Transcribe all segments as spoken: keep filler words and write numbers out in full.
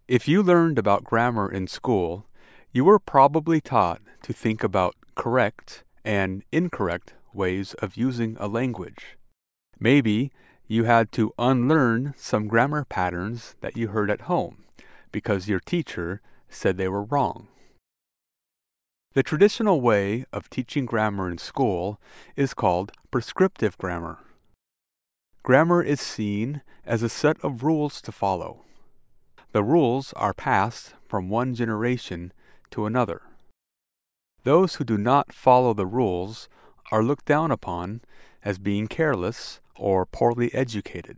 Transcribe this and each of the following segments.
If you learned about grammar in school, you were probably taught to think about correct and incorrect ways of using a language. Maybe you had to unlearn some grammar patterns that you heard at home because your teacher said they were wrong. The traditional way of teaching grammar in school is called prescriptive grammar. Grammar is seen as a set of rules to follow. The rules are passed from one generation to another. Those who do not follow the rules are looked down upon as being careless or poorly educated.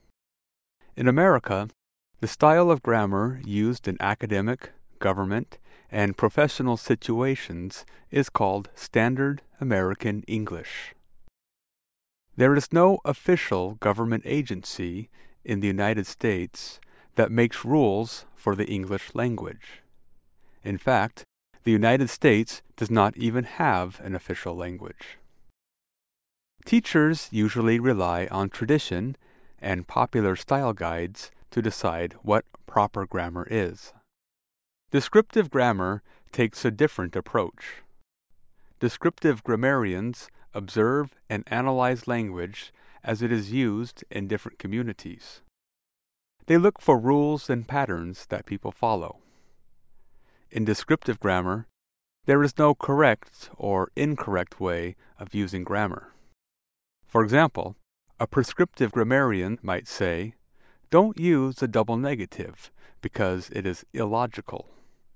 In America, the style of grammar used in academic, government, and professional situations is called Standard American English. There is no official government agency in the United States that makes rules for the English language. In fact, the United States does not even have an official language. Teachers usually rely on tradition and popular style guides to decide what proper grammar is. Descriptive grammar takes a different approach. Descriptive grammarians observe and analyze language as it is used in different communities. They look for rules and patterns that people follow. In descriptive grammar, there is no correct or incorrect way of using grammar. For example, a prescriptive grammarian might say, "Don't use the double negative because it is illogical."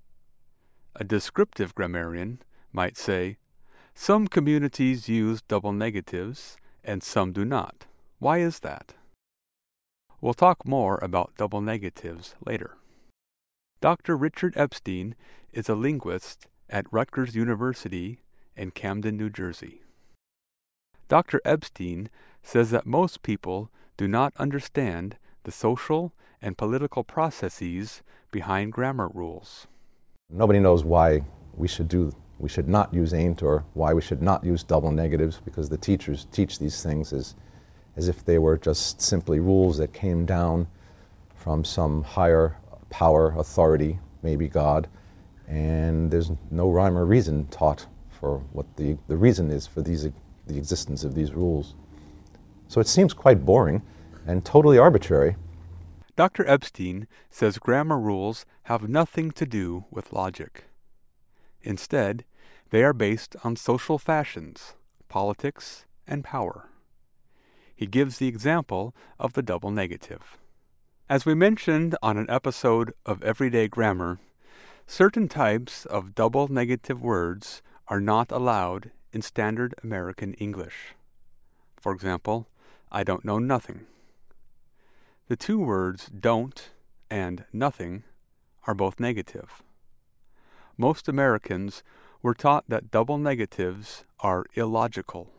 A descriptive grammarian might say, "Some communities use double negatives and some do not. Why is that?" We'll talk more about double negatives later. Doctor Richard Epstein is a linguist at Rutgers University in Camden, New Jersey. Doctor Epstein says that most people do not understand the social and political processes behind grammar rules. Nobody knows why we should do we should not use ain't or why we should not use double negatives, because the teachers teach these things as as if they were just simply rules that came down from some higher power, authority, maybe God, and there's no rhyme or reason taught for what the, the reason is for these the existence of these rules. So it seems quite boring and totally arbitrary. Doctor Epstein says grammar rules have nothing to do with logic. Instead, they are based on social fashions, politics, and power. He gives the example of the double negative. As we mentioned on an episode of Everyday Grammar, certain types of double negative words are not allowed in standard American English. For example, I don't know nothing. The two words don't and nothing are both negative. Most Americans were taught that double negatives are illogical.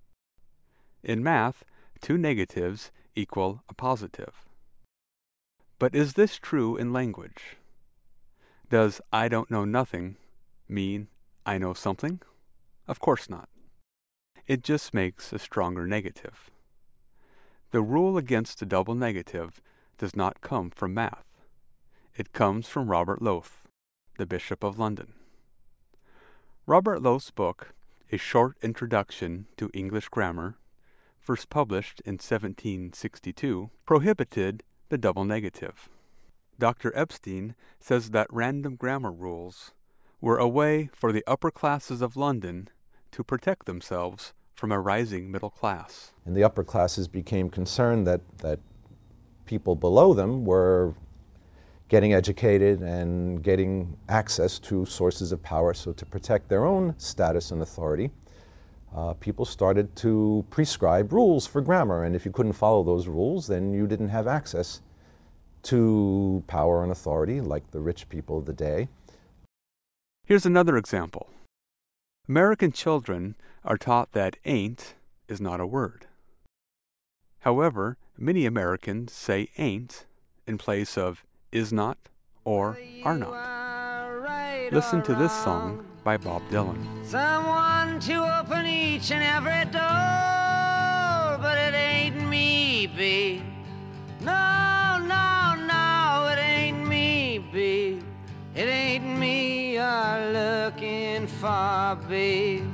In math, two negatives equal a positive. But is this true in language? Does I don't know nothing mean I know something? Of course not. It just makes a stronger negative. The rule against a double negative does not come from math. It comes from Robert Loth, the Bishop of London. Robert Loth's book, A Short Introduction to English Grammar, first published in seventeen sixty-two, prohibited the double negative. Doctor Epstein says that random grammar rules were a way for the upper classes of London to protect themselves from a rising middle class. And the upper classes became concerned that, that people below them were getting educated and getting access to sources of power. So to protect their own status and authority, uh, people started to prescribe rules for grammar. And if you couldn't follow those rules, then you didn't have access to power and authority like the rich people of the day. Here's another example. American children are taught that ain't is not a word. However, many Americans say ain't in place of is not or are not. Listen to this song by Bob Dylan. Someone to open each and every door, but it ain't me, babe. No, no, no, it ain't me, babe. looking for, babe.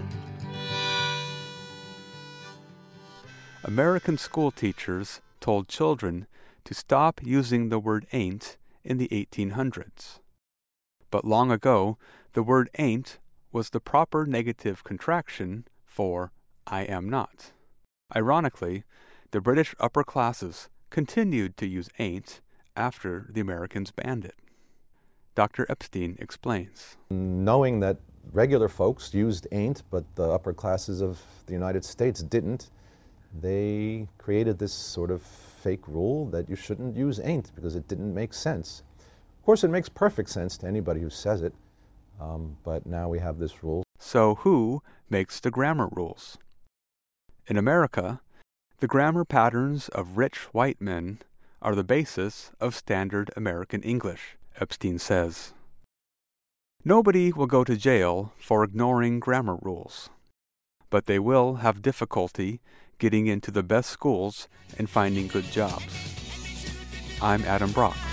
American school teachers told children to stop using the word ain't in the eighteen hundreds. But long ago, the word ain't was the proper negative contraction for I am not. Ironically, the British upper classes continued to use ain't after the Americans banned it. Doctor Epstein explains. Knowing that regular folks used ain't, but the upper classes of the United States didn't, they created this sort of fake rule that you shouldn't use ain't because it didn't make sense. Of course, it makes perfect sense to anybody who says it, um, but now we have this rule. So who makes the grammar rules? In America, the grammar patterns of rich white men are the basis of standard American English, Epstein says. Nobody will go to jail for ignoring grammar rules, but they will have difficulty getting into the best schools and finding good jobs. I'm Adam Brock.